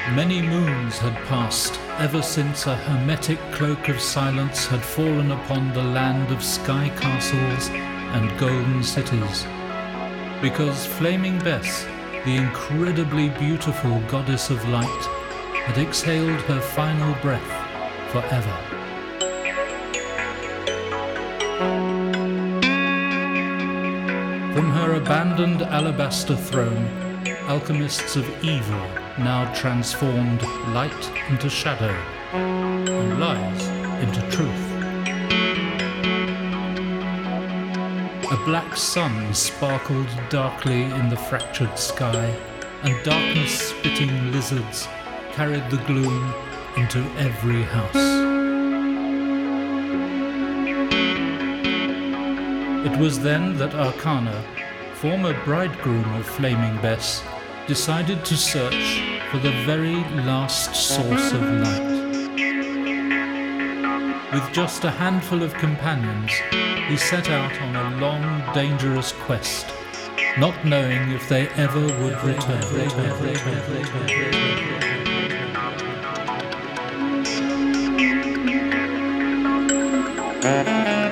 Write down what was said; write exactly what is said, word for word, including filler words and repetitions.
Many moons had passed ever since a hermetic cloak of silence had fallen upon the land of sky castles and golden cities, because Flaming Bess, the incredibly beautiful goddess of light, had exhaled her final breath forever. From her abandoned alabaster throne, alchemists of evil now transformed light into shadow and lies into truth. A black sun sparkled darkly in the fractured sky, and darkness-spitting lizards carried the gloom into every house. It was then that Arcana, former bridegroom of Flaming Bess, decided to search for the very last source of light. With just a handful of companions, he set out on a long, dangerous quest, not knowing if they ever would return.